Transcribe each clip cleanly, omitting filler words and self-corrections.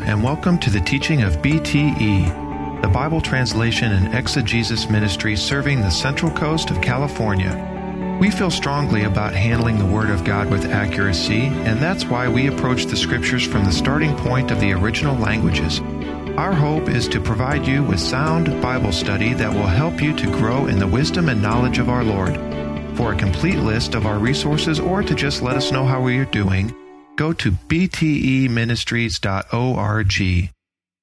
and welcome to the teaching of BTE, the Bible Translation and Exegesis Ministry serving the Central Coast of California. We feel strongly about handling the Word of God with accuracy, and that's why we approach the Scriptures from the starting point of the original languages. Our hope is to provide you with sound Bible study that will help you to grow in the wisdom and knowledge of our Lord. For a complete list of our resources or to just let us know how we are doing, go to bteministries.org.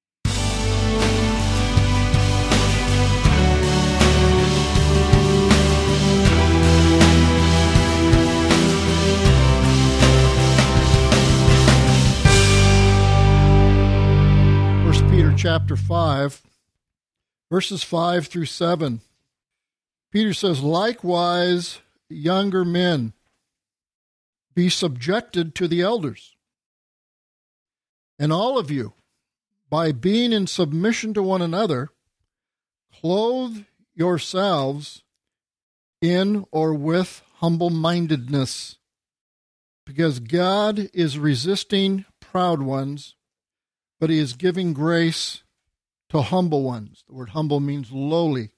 Chapter 5, verses 5 through 7. Peter says, "Likewise, younger men, be subjected to the elders. And all of you, by being in submission to one another, clothe yourselves in or with humble-mindedness, because God is resisting proud ones, but he is giving grace to humble ones." The word humble means lowly.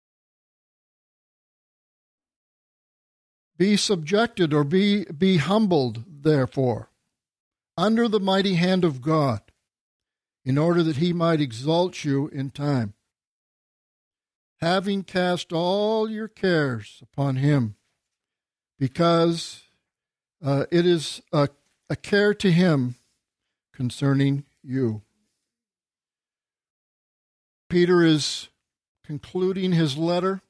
Be subjected or be humbled, therefore, under the mighty hand of God, in order that he might exalt you in time, having cast all your cares upon him, because it is a care to him concerning you. Peter is concluding his letter,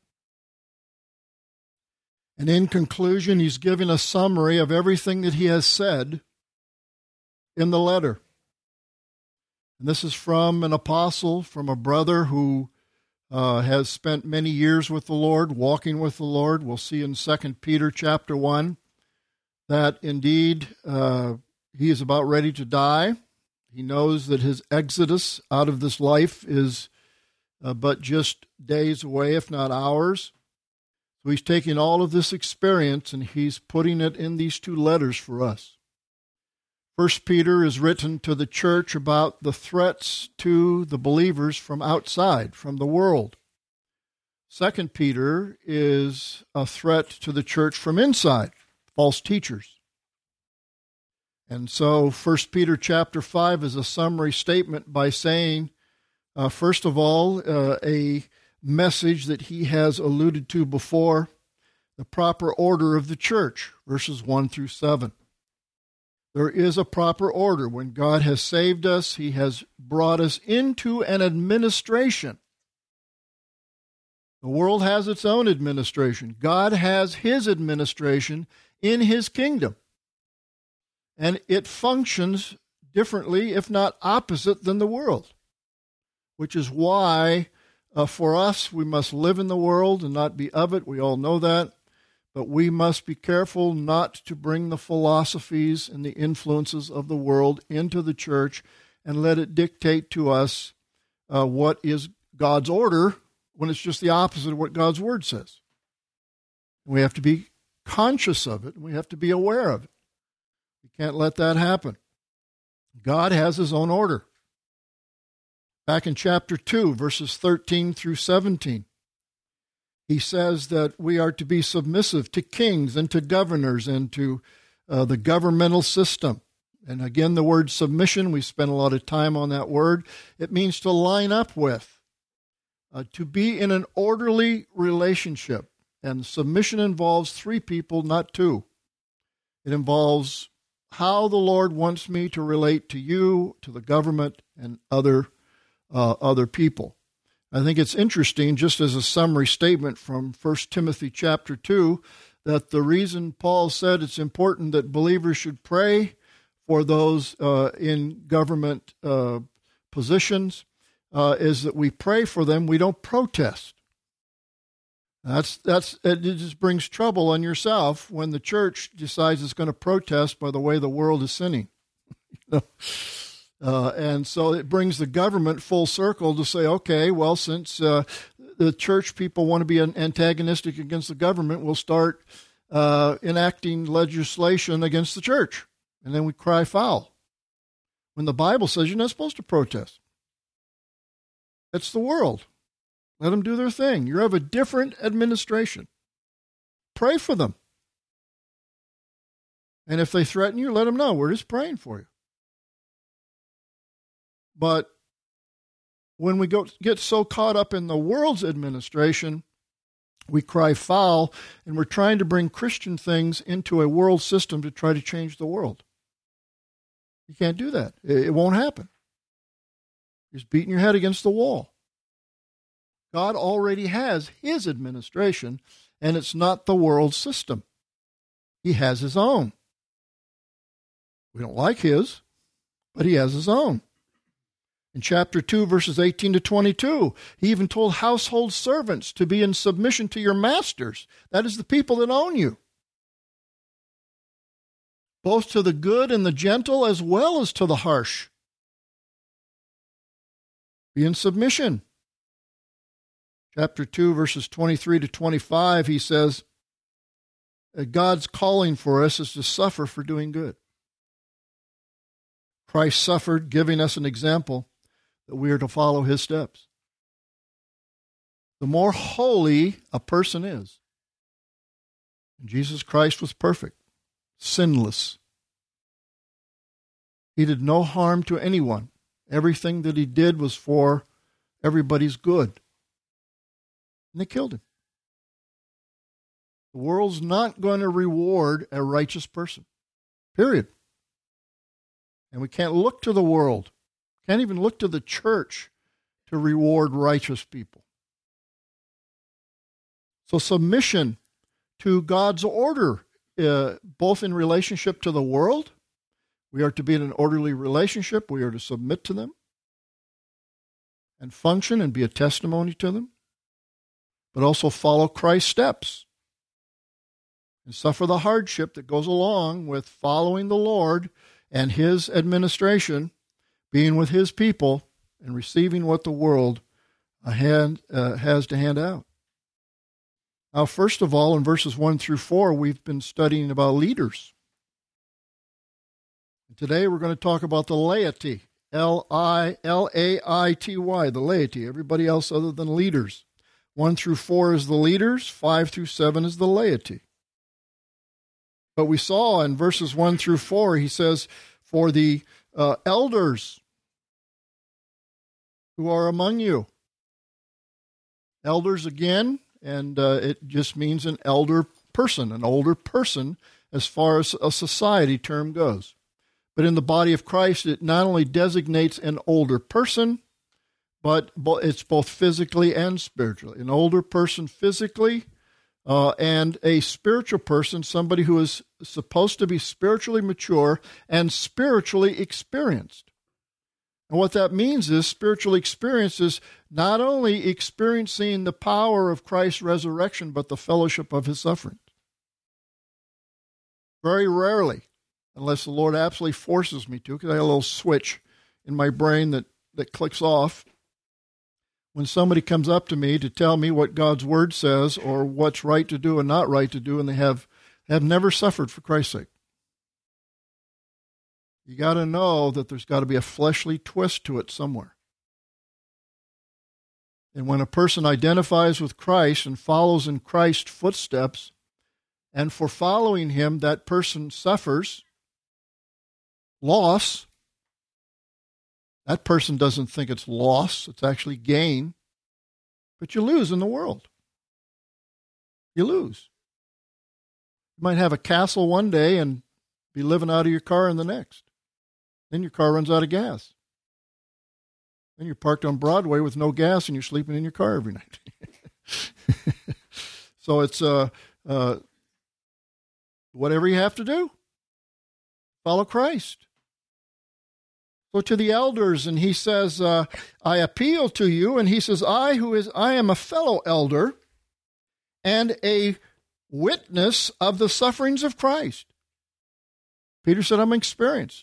and in conclusion, he's giving a summary of everything that he has said in the letter. And this is from an apostle, from a brother who has spent many years with the Lord, walking with the Lord. We'll see in 2 Peter chapter 1 that indeed he is about ready to die. He knows that his exodus out of this life is but just days away, if not hours. So he's taking all of this experience and he's putting it in these two letters for us. 1 Peter is written to the church about the threats to the believers from outside, from the world. 2 Peter is a threat to the church from inside, false teachers. And so 1 Peter chapter 5 is a summary statement by saying, first of all, a message that he has alluded to before, the proper order of the church, verses 1 through 7. There is a proper order. When God has saved us, he has brought us into an administration. The world has its own administration. God has his administration in his kingdom. And it functions differently, if not opposite, than the world, which is why for us we must live in the world and not be of it. We all know that. But we must be careful not to bring the philosophies and the influences of the world into the church and let it dictate to us what is God's order when it's just the opposite of what God's word says. We have to be conscious of it, and we have to be aware of it. You can't let that happen. God has his own order. Back in chapter 2, verses 13 through 17, he says that we are to be submissive to kings and to governors and to the governmental system. And again, the word submission, we spent a lot of time on that word. It means to line up with, to be in an orderly relationship. And submission involves three people, not two. It involves how the Lord wants me to relate to you, to the government, and other people. I think it's interesting, just as a summary statement from 1 Timothy chapter 2, that the reason Paul said it's important that believers should pray for those in government positions is that we pray for them, we don't protest. It just brings trouble on yourself when the church decides it's going to protest by the way the world is sinning. And so it brings the government full circle to say, okay, well, since the church people want to be antagonistic against the government, we'll start enacting legislation against the church. And then we cry foul. when the Bible says you're not supposed to protest. It's the world. Let them do their thing. You have a different administration. Pray for them. And if they threaten you, let them know. We're just praying for you. But when we get so caught up in the world's administration, we cry foul, and we're trying to bring Christian things into a world system to try to change the world. You can't do that. It won't happen. You're just beating your head against the wall. God already has his administration, and it's not the world system. He has his own. We don't like his, but he has his own. In chapter 2, verses 18 to 22, he even told household servants to be in submission to your masters. That is the people that own you. Both to the good and the gentle as well as to the harsh. Be in submission. Chapter 2, verses 23 to 25, he says, God's calling for us is to suffer for doing good. Christ suffered, giving us an example that we are to follow his steps. The more holy a person is, and Jesus Christ was perfect, sinless. He did no harm to anyone. Everything that he did was for everybody's good. And they killed him. The world's not going to reward a righteous person. Period. And we can't look to the world. Can't even look to the church to reward righteous people. So submission to God's order, both in relationship to the world, we are to be in an orderly relationship. We are to submit to them and function and be a testimony to them, but also follow Christ's steps and suffer the hardship that goes along with following the Lord and his administration, being with his people, and receiving what the world has to hand out. Now, first of all, in verses 1 through 4, we've been studying about leaders. And today we're going to talk about the laity, L-I-L-A-I-T-Y, the laity, everybody else other than leaders. 1 through 4 is the leaders, 5 through 7 is the laity. But we saw in verses 1 through 4, he says, for the elders who are among you. Elders again, and it just means an elder person, an older person as far as a society term goes. But in the body of Christ, it not only designates an older person, but it's both physically and spiritually. An older person physically, and a spiritual person, somebody who is supposed to be spiritually mature and spiritually experienced. And what that means is spiritual experience is not only experiencing the power of Christ's resurrection, but the fellowship of his suffering. Very rarely, unless the Lord absolutely forces me to, because I have a little switch in my brain that clicks off. When somebody comes up to me to tell me what God's word says or what's right to do and not right to do, and they have never suffered for Christ's sake. You got to know that there's got to be a fleshly twist to it somewhere. And when a person identifies with Christ and follows in Christ's footsteps, and for following him, that person suffers loss. That person doesn't think it's loss, it's actually gain. But you lose in the world. You lose. You might have a castle one day and be living out of your car in the next. Then your car runs out of gas. Then you're parked on Broadway with no gas and you're sleeping in your car every night. So it's whatever you have to do, follow Christ. So to the elders, and he says, I appeal to you, and he says, I am a fellow elder and a witness of the sufferings of Christ. Peter said, I'm experienced.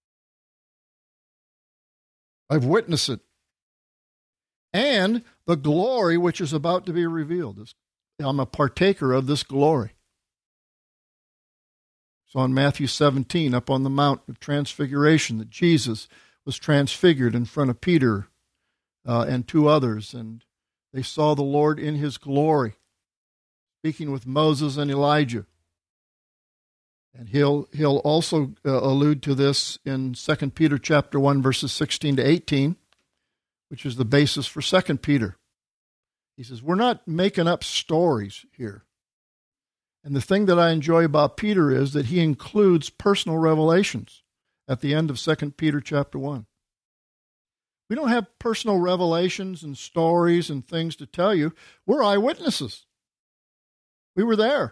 I've witnessed it. And the glory which is about to be revealed. I'm a partaker of this glory. So in Matthew 17, up on the Mount of Transfiguration, that Jesus was transfigured in front of Peter and two others, and they saw the Lord in his glory, speaking with Moses and Elijah. And he'll also allude to this in 2 Peter chapter 1, verses 16 to 18, which is the basis for 2 Peter. He says, we're not making up stories here. And the thing that I enjoy about Peter is that he includes personal revelations at the end of 2 Peter chapter 1. We don't have personal revelations and stories and things to tell you. We're eyewitnesses. We were there.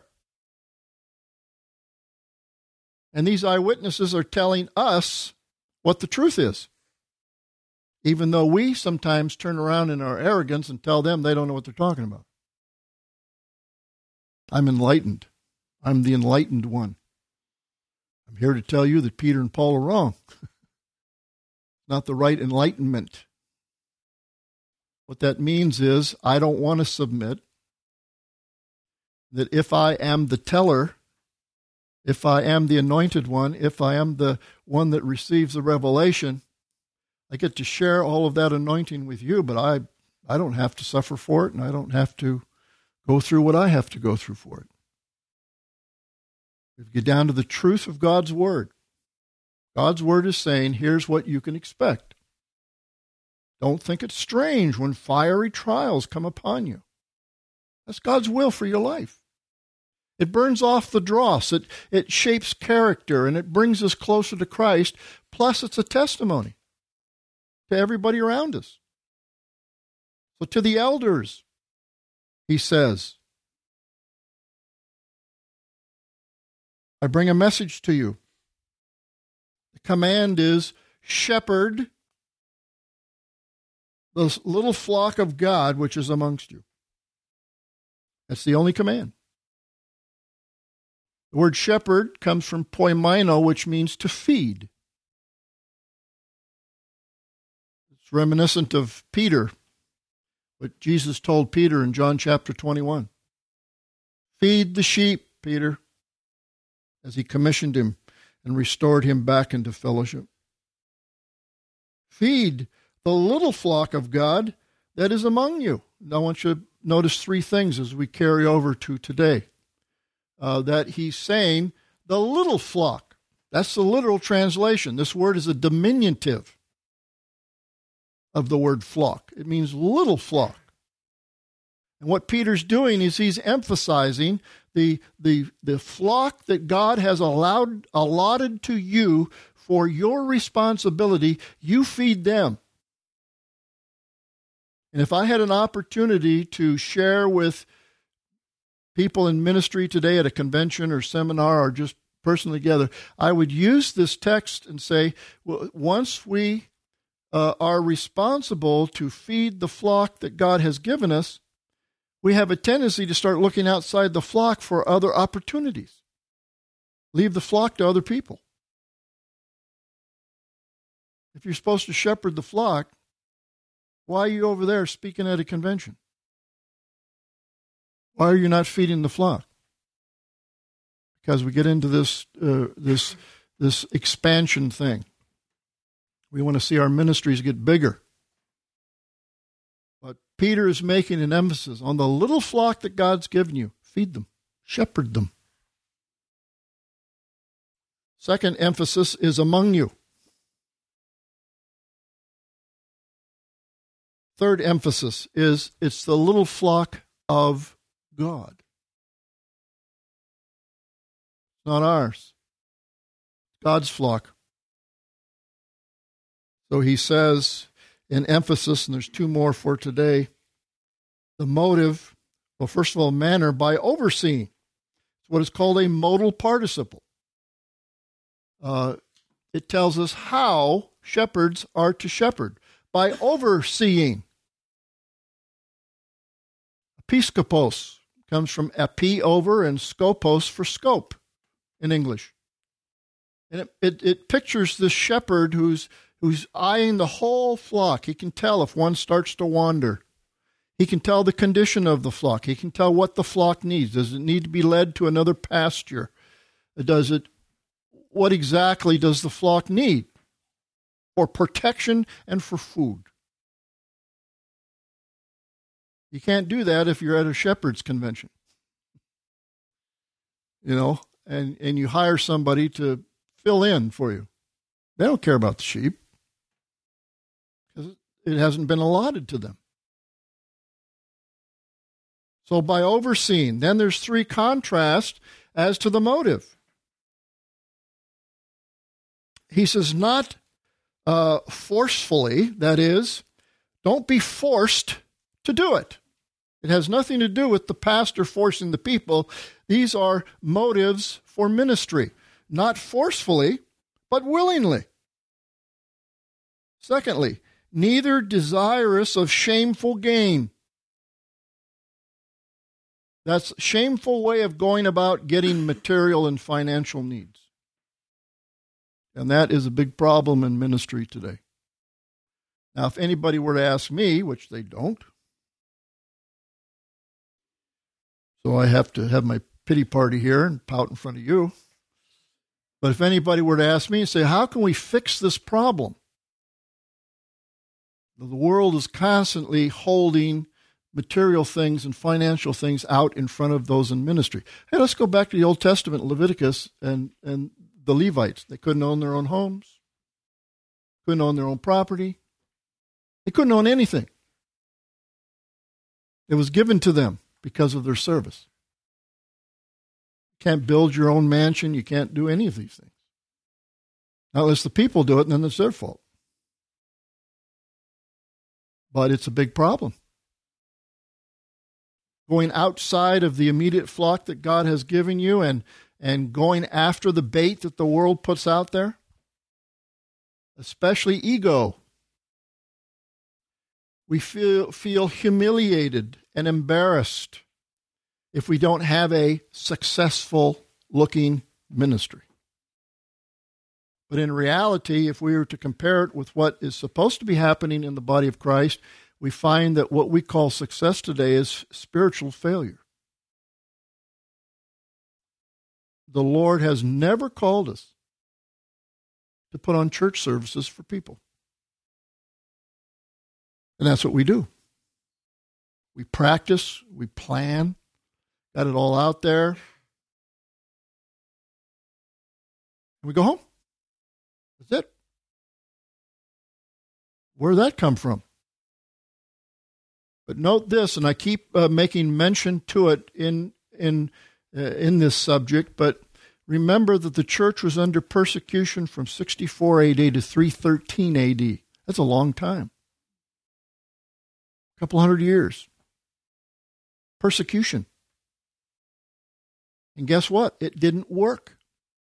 And these eyewitnesses are telling us what the truth is, even though we sometimes turn around in our arrogance and tell them they don't know what they're talking about. I'm enlightened. I'm the enlightened one. I'm here to tell you that Peter and Paul are wrong. Not the right enlightenment. What that means is I don't want to submit that if I am the teller, if I am the anointed one, if I am the one that receives the revelation, I get to share all of that anointing with you, but I don't have to suffer for it, and I don't have to go through what I have to go through for it. If you get down to the truth of God's Word, God's Word is saying, here's what you can expect. Don't think it's strange when fiery trials come upon you. That's God's will for your life. It burns off the dross. It shapes character, and it brings us closer to Christ. Plus, it's a testimony to everybody around us. So to the elders, he says, I bring a message to you. The command is, shepherd the little flock of God which is amongst you. That's the only command. The word shepherd comes from poimaino, which means to feed. It's reminiscent of Peter, what Jesus told Peter in John chapter 21. Feed the sheep, Peter, as he commissioned him and restored him back into fellowship. Feed the little flock of God that is among you. Now I want you to notice three things as we carry over to today. That he's saying the little flock. That's the literal translation. This word is a diminutive of the word flock. It means little flock. And what Peter's doing is he's emphasizing the flock that God has allotted to you for your responsibility. You feed them. And if I had an opportunity to share with people in ministry today at a convention or seminar or just personally together, I would use this text and say, well, once we are responsible to feed the flock that God has given us, we have a tendency to start looking outside the flock for other opportunities. Leave the flock to other people. If you're supposed to shepherd the flock, why are you over there speaking at a convention? Why are you not feeding the flock? Because we get into this expansion thing. We want to see our ministries get bigger. But Peter is making an emphasis on the little flock that God's given you. Feed them. Shepherd them. Second emphasis is among you. Third emphasis is it's the little flock of God. It's not ours. God's flock. So he says in emphasis, and there's two more for today, the motive, well, first of all, manner by overseeing. It's what is called a modal participle. It tells us how shepherds are to shepherd, by overseeing. Episkopos comes from epi, over, and skopos for scope in English. And it pictures this shepherd who's eyeing the whole flock. He can tell if one starts to wander. He can tell the condition of the flock. He can tell what the flock needs. Does it need to be led to another pasture? Does it what exactly does the flock need for protection and for food. You can't do that if you're at a shepherd's convention, and you hire somebody to fill in for you. They don't care about the sheep because it hasn't been allotted to them. So by overseeing, then there's 3 contrasts as to the motive. He says, not forcefully, that is, don't be forced to do it. It has nothing to do with the pastor forcing the people. These are motives for ministry, not forcefully, but willingly. Secondly, neither desirous of shameful gain. That's a shameful way of going about getting material and financial needs. And that is a big problem in ministry today. Now, if anybody were to ask me, which they don't, so I have to have my pity party here and pout in front of you. But if anybody were to ask me and say, how can we fix this problem? The world is constantly holding material things and financial things out in front of those in ministry. Hey, let's go back to the Old Testament, Leviticus and the Levites. They couldn't own their own homes, couldn't own their own property. They couldn't own anything. It was given to them because of their service. You can't build your own mansion. You can't do any of these things. Now, unless the people do it, and then it's their fault. But it's a big problem. Going outside of the immediate flock that God has given you and going after the bait that the world puts out there, especially ego. We feel humiliated and embarrassed if we don't have a successful-looking ministry. But in reality, if we were to compare it with what is supposed to be happening in the body of Christ, we find that what we call success today is spiritual failure. The Lord has never called us to put on church services for people. And that's what we do. We practice, we plan, got it all out there, and we go home. That's it. Where'd that come from? But note this, and I keep making mention to it in this subject, but remember that the church was under persecution from 64 AD to 313 AD. That's a long time. A couple hundred years. Persecution. And guess what? It didn't work.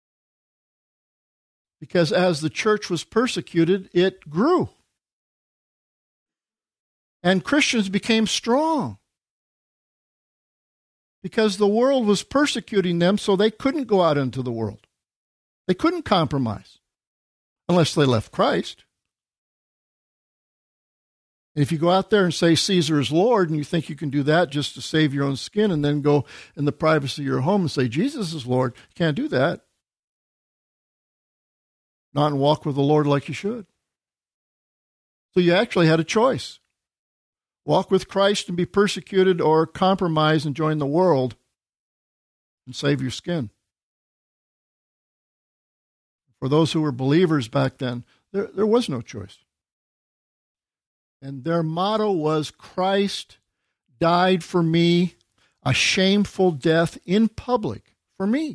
Because as the church was persecuted, it grew. And Christians became strong. Because the world was persecuting them, so they couldn't go out into the world. They couldn't compromise. Unless they left Christ. And if you go out there and say Caesar is Lord, and you think you can do that just to save your own skin, and then go in the privacy of your home and say Jesus is Lord, you can't do that. Not walk with the Lord like you should. So you actually had a choice. Walk with Christ and be persecuted, or compromise and join the world and save your skin. For those who were believers back then, there was no choice. And their motto was, Christ died for me, a shameful death in public for me.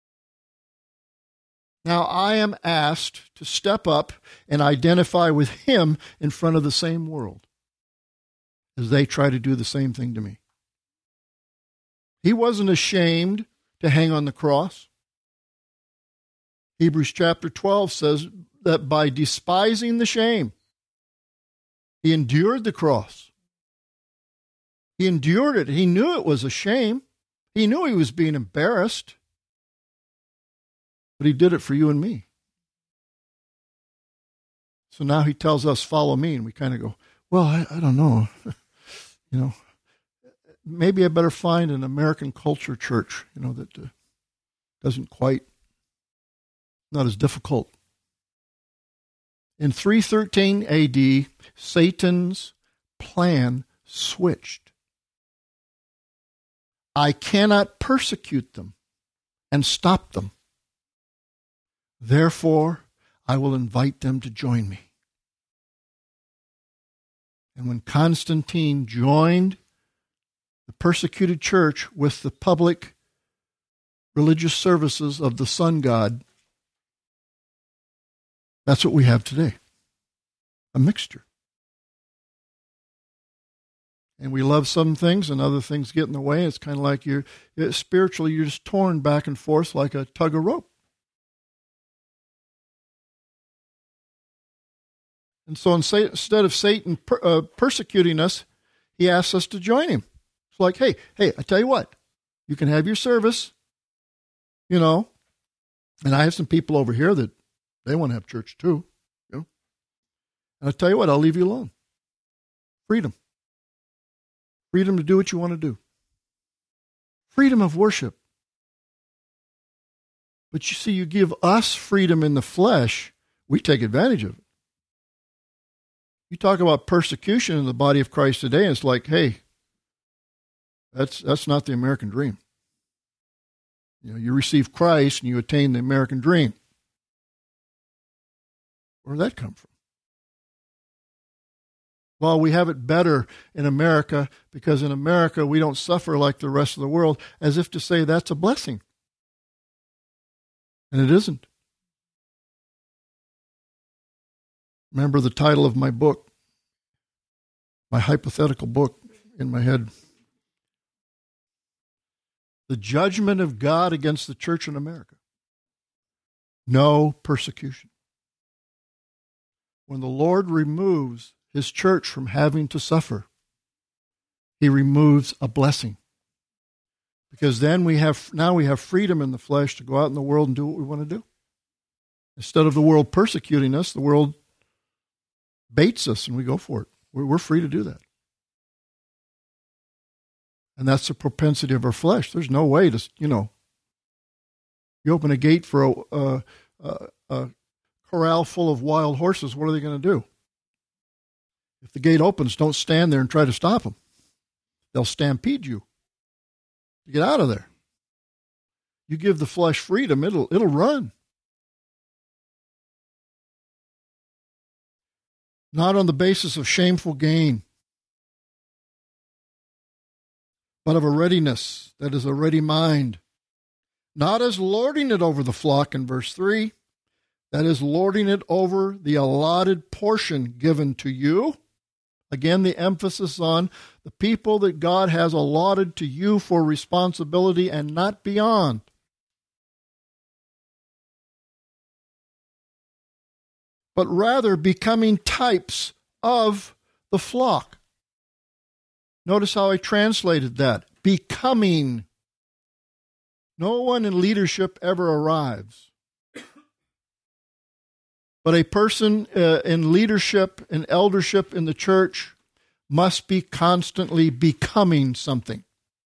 Now I am asked to step up and identify with him in front of the same world as they try to do the same thing to me. He wasn't ashamed to hang on the cross. Hebrews chapter 12 says that by despising the shame, he endured the cross. He endured it. He knew it was a shame. He knew he was being embarrassed. But he did it for you and me. So now he tells us, follow me. And we kind of go, well, I don't know. Maybe I better find an American culture church, that doesn't quite Not as difficult. In 313 AD, Satan's plan switched. I cannot persecute them and stop them. Therefore, I will invite them to join me. And when Constantine joined the persecuted church with the public religious services of the sun god, that's what we have today. A mixture. And we love some things and other things get in the way. It's kind of like spiritually, you're just torn back and forth like a tug of rope. And so instead of Satan persecuting us, he asks us to join him. It's like, hey, I tell you what, you can have your service, and I have some people over here that they want to have church too, And I tell you what, I'll leave you alone. Freedom. Freedom to do what you want to do. Freedom of worship. But you see, you give us freedom in the flesh, we take advantage of it. You talk about persecution in the body of Christ today, and it's like, hey, that's not the American dream. You receive Christ and you attain the American dream. Where did that come from? Well, we have it better in America because in America we don't suffer like the rest of the world, as if to say that's a blessing. And it isn't. Remember the title of my book, my hypothetical book in my head. The judgment of God against the church in America. No persecution. When the Lord removes his church from having to suffer, he removes a blessing. Because then we have freedom in the flesh to go out in the world and do what we want to do. Instead of the world persecuting us, the world baits us and we go for it. We're free to do that. And that's the propensity of our flesh. There's no way to, you open a gate for a corral full of wild horses, what are they going to do? If the gate opens, don't stand there and try to stop them. They'll stampede you. You get out of there. You give the flesh freedom, it'll run. Not on the basis of shameful gain, but of a readiness, that is a ready mind. Not as lording it over the flock in verse 3, that is lording it over the allotted portion given to you. Again, the emphasis on the people that God has allotted to you for responsibility and not beyond. But rather becoming types of the flock. Notice how I translated that. Becoming. No one in leadership ever arrives. But a person in leadership and eldership in the church must be constantly becoming something.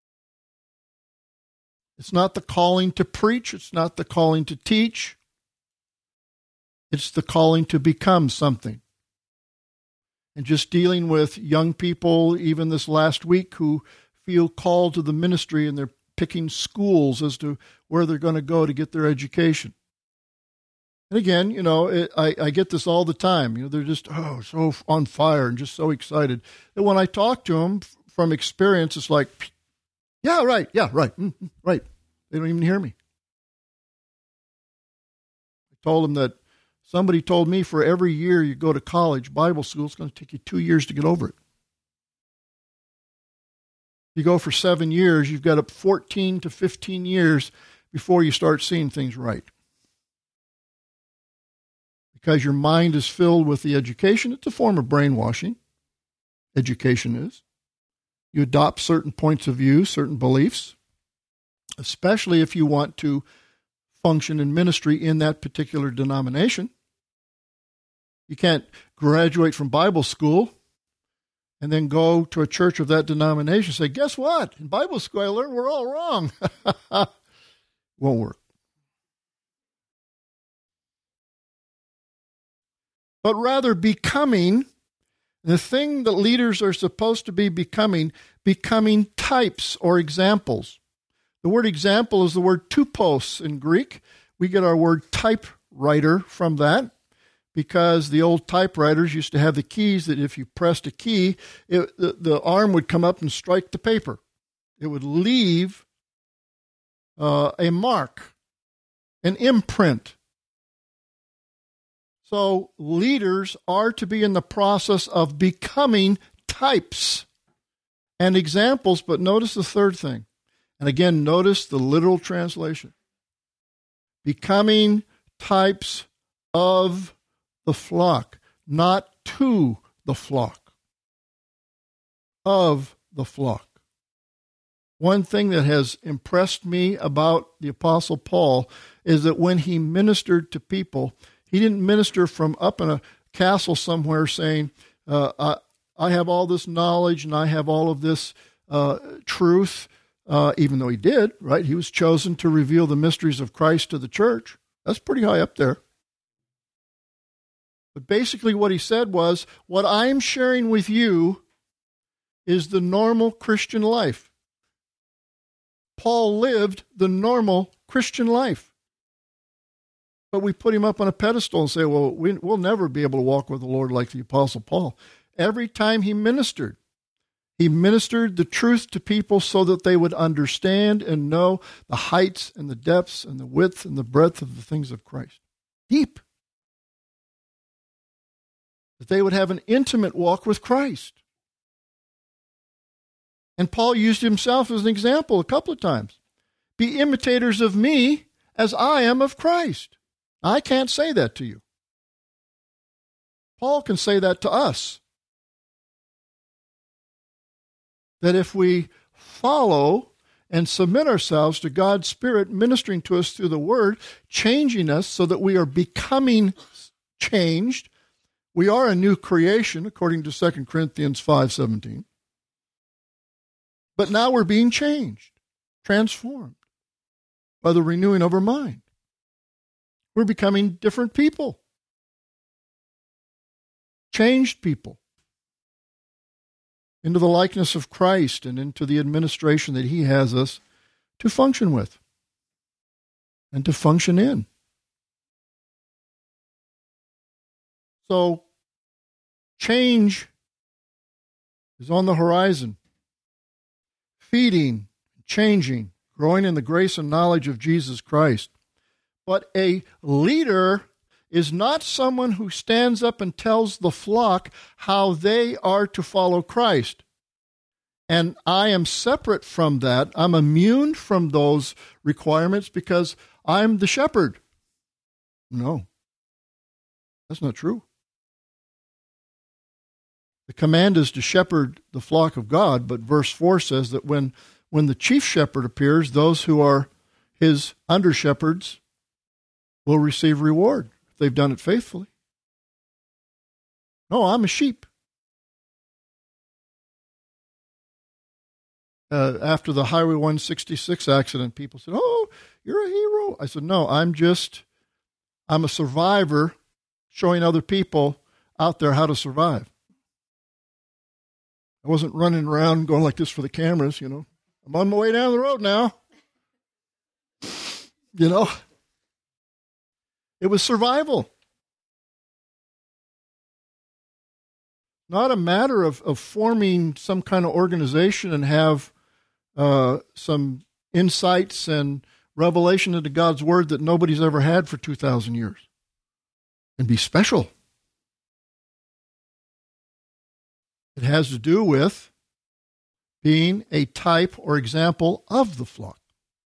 It's not the calling to preach. It's not the calling to teach. It's the calling to become something. And just dealing with young people, even this last week, who feel called to the ministry and they're picking schools as to where they're going to go to get their education. And again, I get this all the time. They're just, so on fire and just so excited. And when I talk to them from experience, it's like, yeah, right, right. They don't even hear me. I told them that somebody told me for every year you go to college, Bible school, it's going to take you 2 years to get over it. If you go for 7 years, you've got up 14 to 15 years before you start seeing things right. Because your mind is filled with the education. It's a form of brainwashing. Education is. You adopt certain points of view, certain beliefs, especially if you want to function in ministry in that particular denomination. You can't graduate from Bible school and then go to a church of that denomination and say, guess what? In Bible school I learned we're all wrong. Won't work. but rather becoming the thing that leaders are supposed to be becoming types or examples. The word example is the word tupos in Greek. We get our word typewriter from that, because the old typewriters used to have the keys that if you pressed a key, the arm would come up and strike the paper. It would leave a mark, an imprint. So leaders are to be in the process of becoming types and examples, but notice the third thing. And again, notice the literal translation. Becoming types of the flock, not to the flock, of the flock. One thing that has impressed me about the Apostle Paul is that when he ministered to people, he didn't minister from up in a castle somewhere saying, I have all this knowledge and I have all of this truth, even though he did, right? He was chosen to reveal the mysteries of Christ to the church. That's pretty high up there. But basically what he said was, what I'm sharing with you is the normal Christian life. Paul lived the normal Christian life. But we put him up on a pedestal and say, well, we'll never be able to walk with the Lord like the Apostle Paul. Every time he ministered the truth to people so that they would understand and know the heights and the depths and the width and the breadth of the things of Christ. Deep. That they would have an intimate walk with Christ. And Paul used himself as an example a couple of times. Be imitators of me as I am of Christ. I can't say that to you. Paul can say that to us. That if we follow and submit ourselves to God's Spirit ministering to us through the Word, changing us so that we are becoming changed, we are a new creation, according to 2 Corinthians 5:17. But now we're being changed, transformed by the renewing of our mind. We're becoming different people, changed people, into the likeness of Christ and into the administration that he has us to function with and to function in. So, change is on the horizon. Feeding, changing, growing in the grace and knowledge of Jesus Christ. But a leader is not someone who stands up and tells the flock how they are to follow Christ. And I am separate from that. I'm immune from those requirements because I'm the shepherd. No, that's not true. The command is to shepherd the flock of God, but verse 4 says that when the chief shepherd appears, those who are his under-shepherds will receive reward if they've done it faithfully. No, I'm a sheep. After the Highway 166 accident, people said, "Oh, you're a hero." I said, "No, I'm a survivor showing other people out there how to survive. I wasn't running around going like this for the cameras, I'm on my way down the road now. It was survival. Not a matter of forming some kind of organization and have some insights and revelation into God's Word that nobody's ever had for 2,000 years and be special. It has to do with being a type or example of the flock.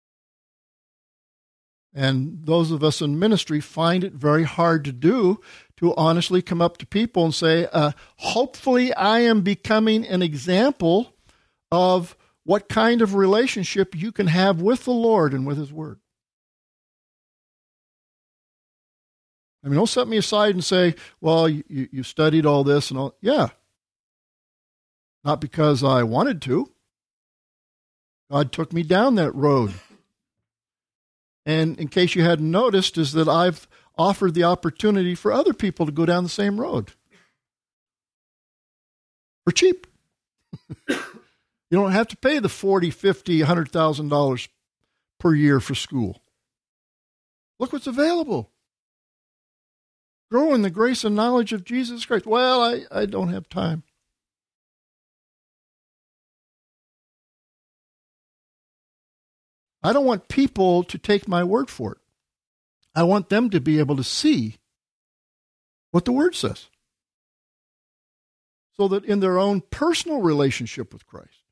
And those of us in ministry find it very hard to do, to honestly come up to people and say, hopefully I am becoming an example of what kind of relationship you can have with the Lord and with His Word. I mean, don't set me aside and say, well, you studied all this and all. Yeah. Not because I wanted to. God took me down that road. And in case you hadn't noticed, is that I've offered the opportunity for other people to go down the same road for cheap. You don't have to pay the $40,000, $50,000, $100,000 per year for school. Look what's available. Grow in the grace and knowledge of Jesus Christ. Well, I don't have time. I don't want people to take my word for it. I want them to be able to see what the Word says, so that in their own personal relationship with Christ,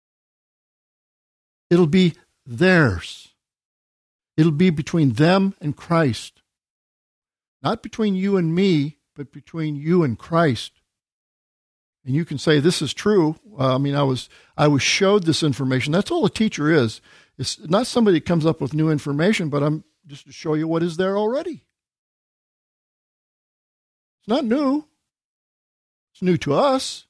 it'll be theirs. It'll be between them and Christ. Not between you and me, but between you and Christ. And you can say, this is true. I was showed this information. That's all a teacher is. It's not somebody that comes up with new information, but I'm just to show you what is there already. It's not new. It's new to us.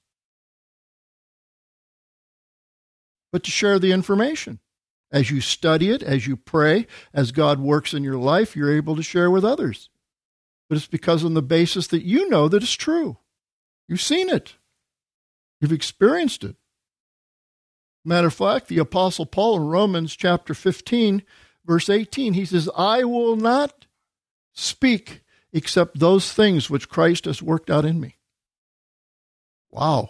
But to share the information. As you study it, as you pray, as God works in your life, you're able to share with others. But it's because on the basis that you know that it's true. You've seen it. You've experienced it. Matter of fact, the Apostle Paul in Romans chapter 15, verse 18, he says, I will not speak except those things which Christ has worked out in me. Wow.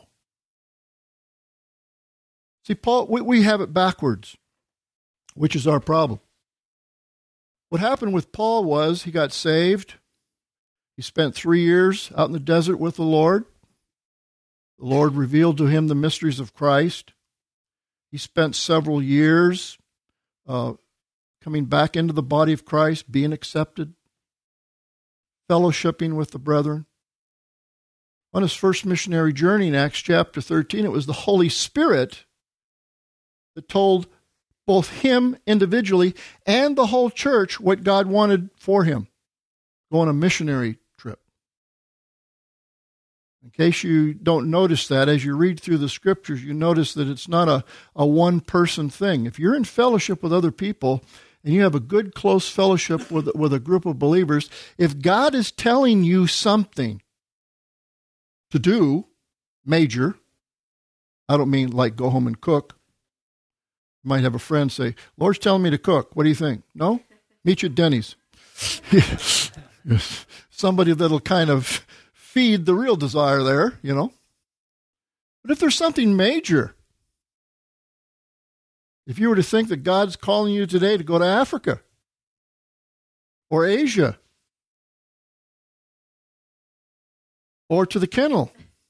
See, Paul, we have it backwards, which is our problem. What happened with Paul was he got saved. He spent 3 years out in the desert with the Lord. The Lord revealed to him the mysteries of Christ. He spent several years coming back into the body of Christ, being accepted, fellowshipping with the brethren. On his first missionary journey in Acts chapter 13, it was the Holy Spirit that told both him individually and the whole church what God wanted for him. Go on a missionary trip. In case you don't notice that, as you read through the scriptures, you notice that it's not a one-person thing. If you're in fellowship with other people and you have a good, close fellowship with a group of believers, if God is telling you something to do, major, I don't mean like go home and cook. You might have a friend say, Lord's telling me to cook. What do you think? No? Meet you at Denny's. Somebody that'll kind of feed the real desire there, you know. But if there's something major, if you were to think that God's calling you today to go to Africa or Asia or to the kennel,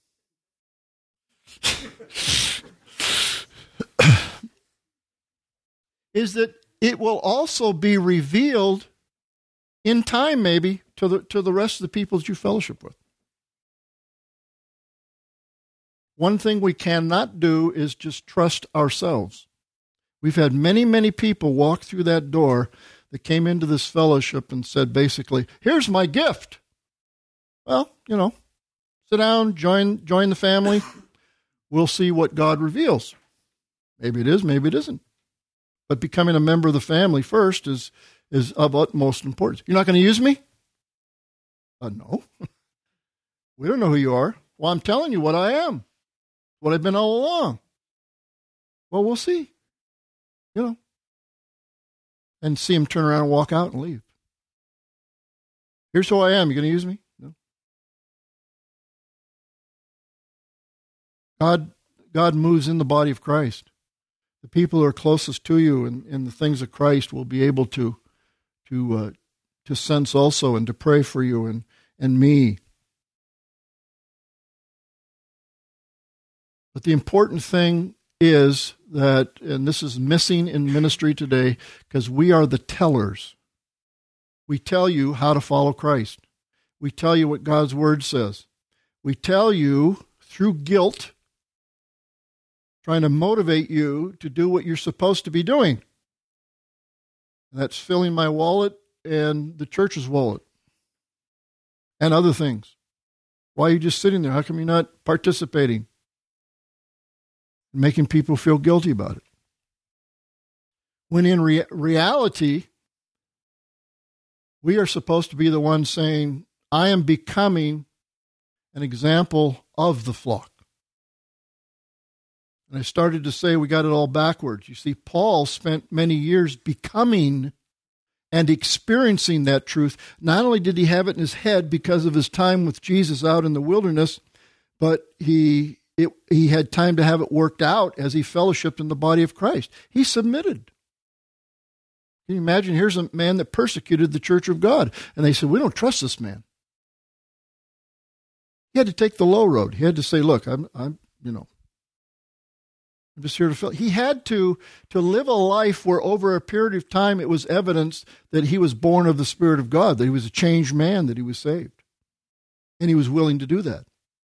is that it will also be revealed in time, maybe, to the rest of the people that you fellowship with. One thing we cannot do is just trust ourselves. We've had many, many people walk through that door that came into this fellowship and said, basically, here's my gift. Well, you know, sit down, join the family. We'll see what God reveals. Maybe it is, maybe it isn't. But becoming a member of the family first is of utmost importance. You're not going to use me? No. We don't know who you are. Well, I'm telling you what I am. What I've been all along. Well, we'll see. You know. And see him turn around and walk out and leave. Here's who I am. You going to use me? No. God moves in the body of Christ. The people who are closest to you in the things of Christ will be able to sense also and to pray for you and me. But the important thing is that, and this is missing in ministry today, because we are the tellers. We tell you how to follow Christ. We tell you what God's Word says. We tell you through guilt, trying to motivate you to do what you're supposed to be doing. And that's filling my wallet and the church's wallet and other things. Why are you just sitting there? How come you're not participating? Making people feel guilty about it. When in reality, We are supposed to be the ones saying, I am becoming an example of the flock. And I started to say we got it all backwards. You see, Paul spent many years becoming and experiencing that truth. Not only did he have it in his head because of his time with Jesus out in the wilderness, but he had time to have it worked out as he fellowshiped in the body of Christ. He submitted. Can you imagine? Here's a man that persecuted the church of God. And they said, we don't trust this man. He had to take the low road. He had to say, look, I'm just here to fill. He had to live a life where over a period of time it was evidence that he was born of the Spirit of God, that he was a changed man, that he was saved. And he was willing to do that.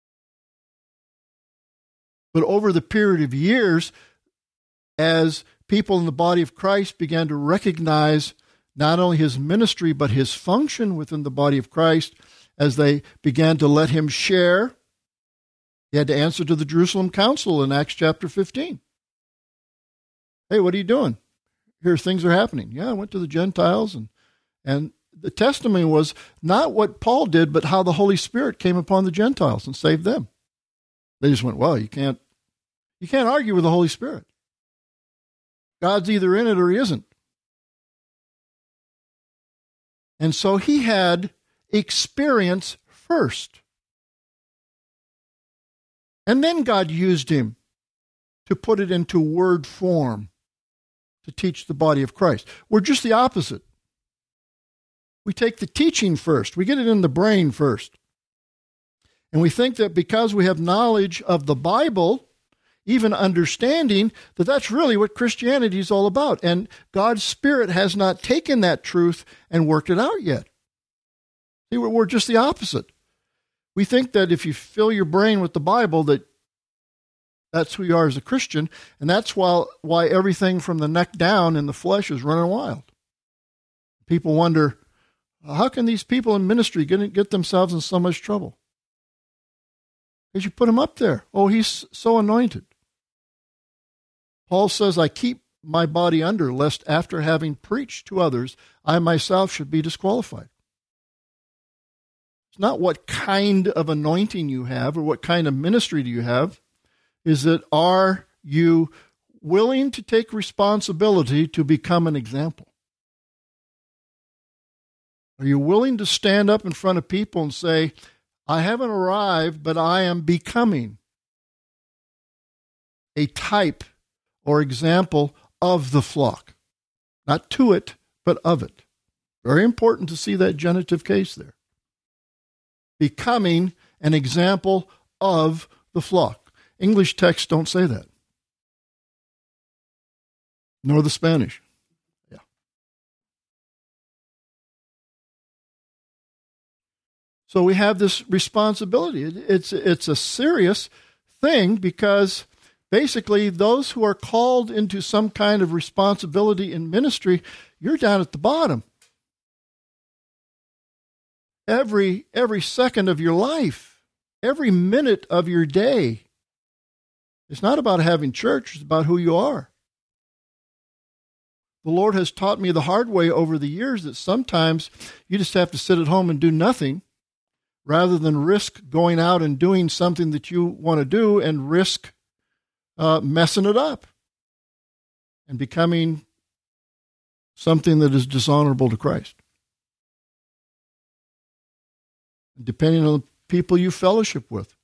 But over the period of years, as people in the body of Christ began to recognize not only his ministry, but his function within the body of Christ, as they began to let him share, he had to answer to the Jerusalem Council in Acts chapter 15. Hey, what are you doing? Here, things are happening. Yeah, I went to the Gentiles, and the testimony was not what Paul did, but how the Holy Spirit came upon the Gentiles and saved them. They just went, well, you can't argue with the Holy Spirit. God's either in it or he isn't. And so he had experience first. And then God used him to put it into word form to teach the body of Christ. We're just the opposite. We take the teaching first. We get it in the brain first. And we think that because we have knowledge of the Bible, even understanding, that that's really what Christianity is all about. And God's Spirit has not taken that truth and worked it out yet. See, we're just the opposite. We think that if you fill your brain with the Bible, that's who you are as a Christian, and that's why everything from the neck down in the flesh is running wild. People wonder, how can these people in ministry get themselves in so much trouble? Because you put him up there. Oh, he's so anointed. Paul says, I keep my body under, lest after having preached to others, I myself should be disqualified. It's not what kind of anointing you have or what kind of ministry do you have. Is that, are you willing to take responsibility to become an example? Are you willing to stand up in front of people and say, I haven't arrived, but I am becoming a type or example of the flock? Not to it, but of it. Very important to see that genitive case there. Becoming an example of the flock. English texts don't say that. Nor the Spanish. Yeah. So we have this responsibility. It's a serious thing because basically those who are called into some kind of responsibility in ministry, you're down at the bottom. Every second of your life, every minute of your day. It's not about having church, it's about who you are. The Lord has taught me the hard way over the years that sometimes you just have to sit at home and do nothing rather than risk going out and doing something that you want to do and risk messing it up and becoming something that is dishonorable to Christ. Depending on the people you fellowship with.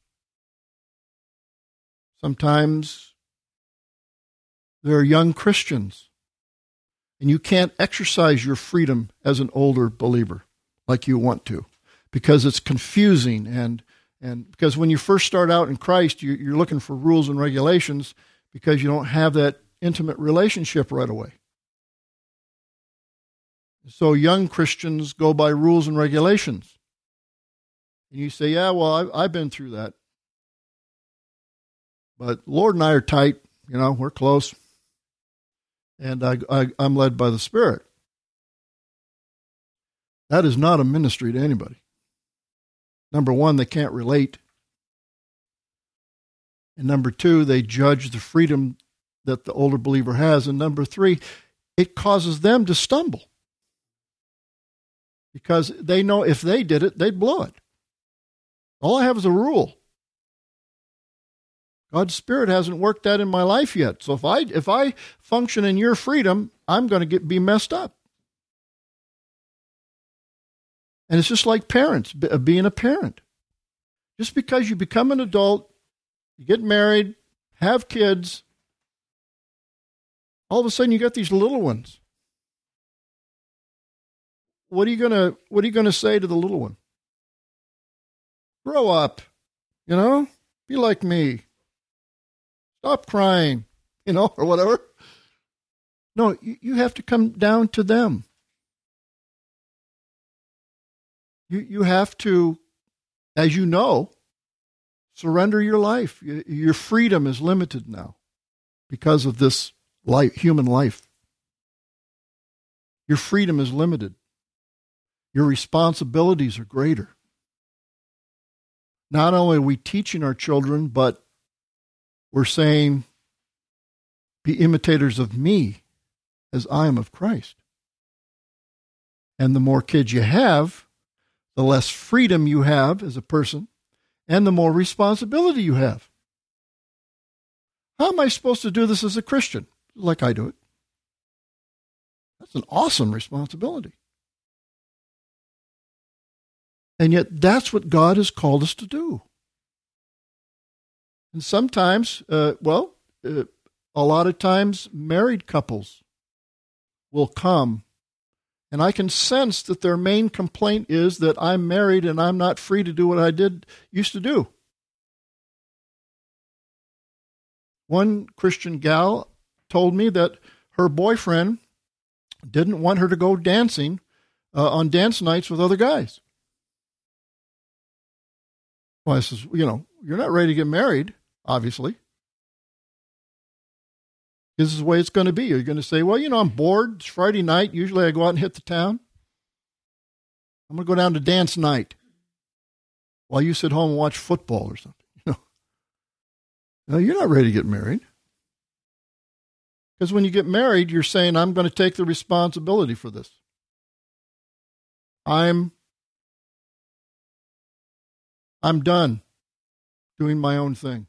Sometimes there are young Christians, and you can't exercise your freedom as an older believer like you want to, because it's confusing, and because when you first start out in Christ, you're looking for rules and regulations because you don't have that intimate relationship right away. So young Christians go by rules and regulations. And you say, yeah, well, I've been through that. But Lord and I are tight, we're close. And I'm led by the Spirit. That is not a ministry to anybody. Number one, they can't relate. And number two, they judge the freedom that the older believer has. And number three, it causes them to stumble. because they know if they did it, they'd blow it. All I have is a rule. God's Spirit hasn't worked that in my life yet. So if I function in your freedom, I'm going to be messed up. And it's just like parents, being a parent. Just because you become an adult, you get married, have kids, all of a sudden you got these little ones. What are you gonna say to the little one? Grow up, be like me. Stop crying, or whatever. No, you have to come down to them. You have to, as you know, surrender your life. Your freedom is limited now because of this human life. Your freedom is limited. Your responsibilities are greater. Not only are we teaching our children, but we're saying, be imitators of me as I am of Christ. And the more kids you have, the less freedom you have as a person, and the more responsibility you have. How am I supposed to do this as a Christian? Like I do it. That's an awesome responsibility. And yet that's what God has called us to do. And sometimes, a lot of times married couples will come, and I can sense that their main complaint is that I'm married and I'm not free to do what I used to do. One Christian gal told me that her boyfriend didn't want her to go dancing on dance nights with other guys. Well, I says, you're not ready to get married, obviously. This is the way it's going to be. You're going to say, well, I'm bored. It's Friday night. Usually I go out and hit the town. I'm going to go down to dance night while you sit home and watch football or something. No, you're not ready to get married. Because when you get married, you're saying, I'm going to take the responsibility for this. I'm done doing my own thing.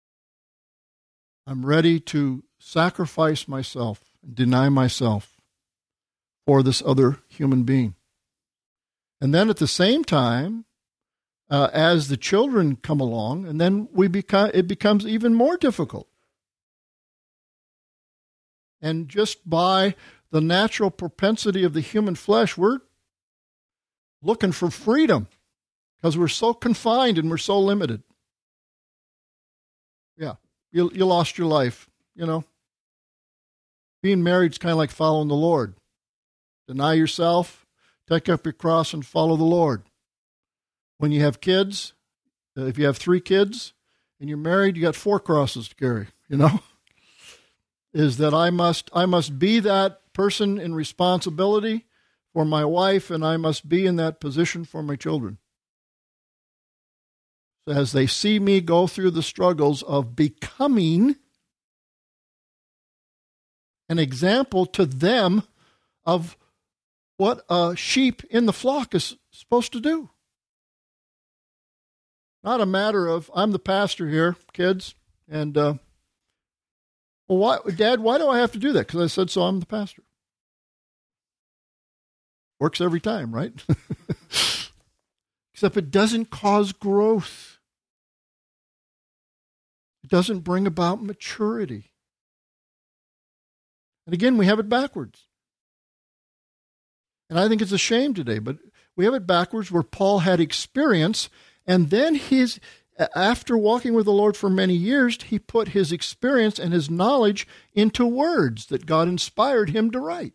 I'm ready to sacrifice myself and deny myself for this other human being. And then at the same time, as the children come along, and then it becomes even more difficult. And just by the natural propensity of the human flesh, we're looking for freedom because we're so confined and we're so limited. Yeah, you lost your life, Being married is kind of like following the Lord. Deny yourself, take up your cross, and follow the Lord. When you have kids, if you have 3 kids and you're married, you got 4 crosses to carry, Is that I must be that person in responsibility for my wife, and I must be in that position for my children. So as they see me go through the struggles of becoming an example to them of what a sheep in the flock is supposed to do. Not a matter of, I'm the pastor here, kids, and, Dad, why do I have to do that? Because I said so, I'm the pastor. Works every time, right? Except it doesn't cause growth. It doesn't bring about maturity. And again, we have it backwards. And I think it's a shame today, but we have it backwards where Paul had experience, and then after walking with the Lord for many years, he put his experience and his knowledge into words that God inspired him to write.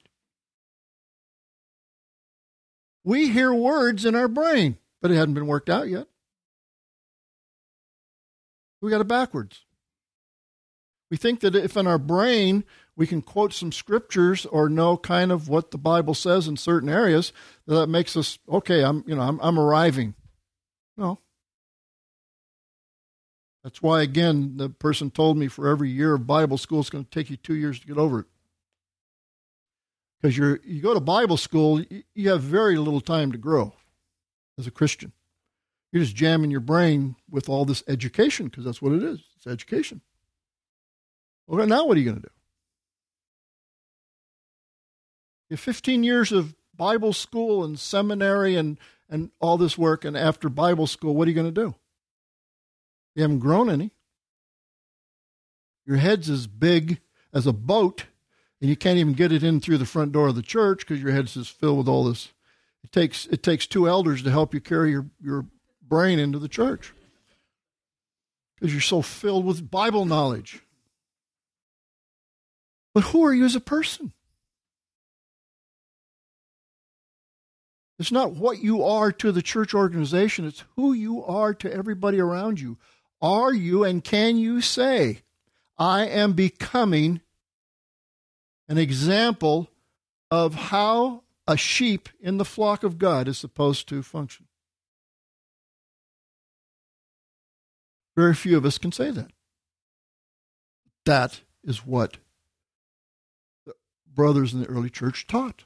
We hear words in our brain, but it hadn't been worked out yet. We got it backwards. We think that if in our brain we can quote some scriptures or know kind of what the Bible says in certain areas, that makes us, okay, I'm arriving. No. That's why, again, the person told me for every year of Bible school, it's going to take you 2 years to get over it. Because you go to Bible school, you have very little time to grow as a Christian. You're just jamming your brain with all this education, because that's what it is. It's education. Well, now what are you going to do? You have 15 years of Bible school and seminary and all this work, and after Bible school, what are you going to do? You haven't grown any. Your head's as big as a boat, and you can't even get it in through the front door of the church because your head's just filled with all this. It takes two elders to help you carry your brain into the church because you're so filled with Bible knowledge. But who are you as a person? It's not what you are to the church organization. It's who you are to everybody around you. Are you and can you say, I am becoming an example of how a sheep in the flock of God is supposed to function? Very few of us can say that. That is what the brothers in the early church taught.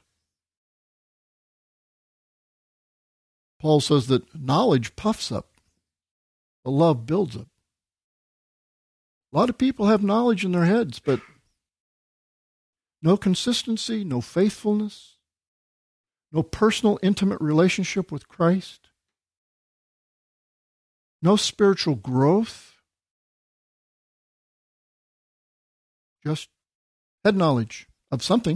Paul says that knowledge puffs up, but love builds up. A lot of people have knowledge in their heads, but no consistency, no faithfulness, no personal, intimate relationship with Christ, no spiritual growth, just head knowledge of something.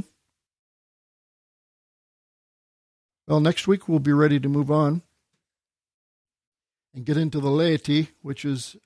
Well, next week we'll be ready to move on and get into the laity, which is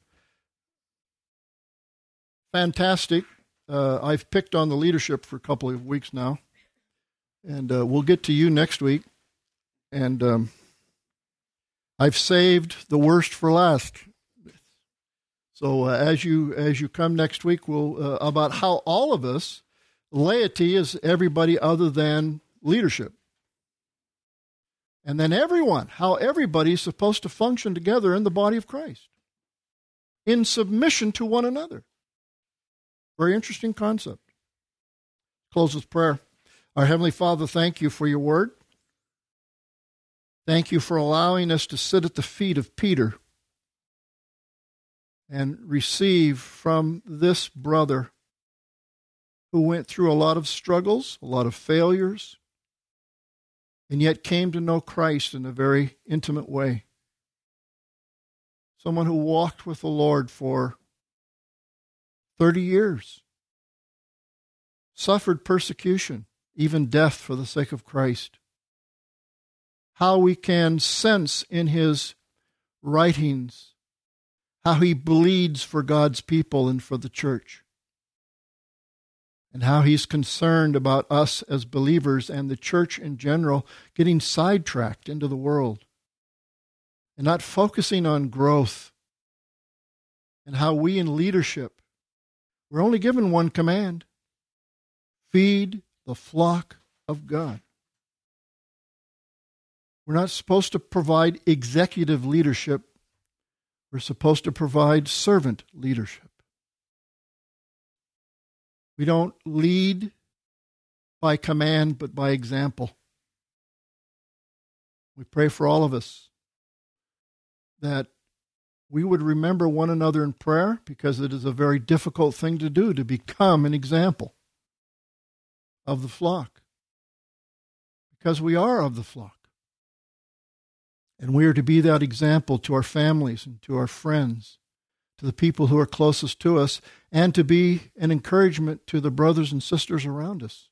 fantastic. I've picked on the leadership for a couple of weeks now, and we'll get to you next week. And I've saved the worst for last. So as you come next week, we'll about how all of us, laity is everybody other than leadership. And then everyone, how everybody is supposed to function together in the body of Christ, in submission to one another. Very interesting concept. Close with prayer. Our Heavenly Father, thank you for your word. Thank you for allowing us to sit at the feet of Peter and receive from this brother who went through a lot of struggles, a lot of failures, and yet came to know Christ in a very intimate way. Someone who walked with the Lord for 30 years, suffered persecution, even death for the sake of Christ. How we can sense in his writings how he bleeds for God's people and for the church, and how he's concerned about us as believers and the church in general getting sidetracked into the world and not focusing on growth, and how we in leadership, we're only given one command: feed the flock of God. We're not supposed to provide executive leadership. We're supposed to provide servant leadership. We don't lead by command, but by example. We pray for all of us that we would remember one another in prayer, because it is a very difficult thing to do, to become an example of the flock. Because we are of the flock. And we are to be that example to our families and to our friends, to the people who are closest to us, and to be an encouragement to the brothers and sisters around us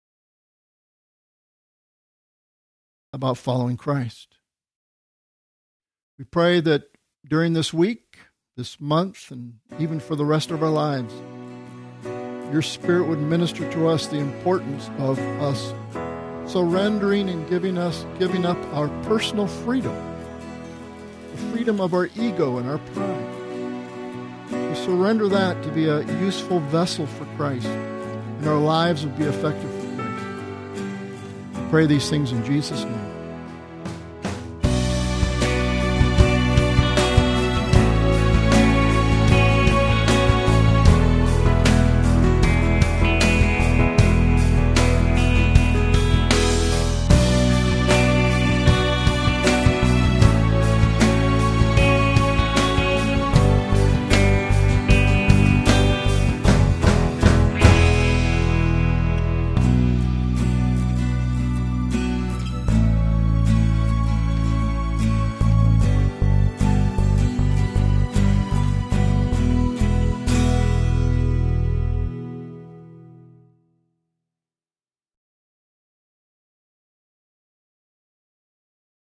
about following Christ. We pray that during this week, this month, and even for the rest of our lives, your Spirit would minister to us the importance of us surrendering and giving up our personal freedom, the freedom of our ego and our pride. We surrender that to be a useful vessel for Christ, and our lives would be effective for Christ. We pray these things in Jesus' name.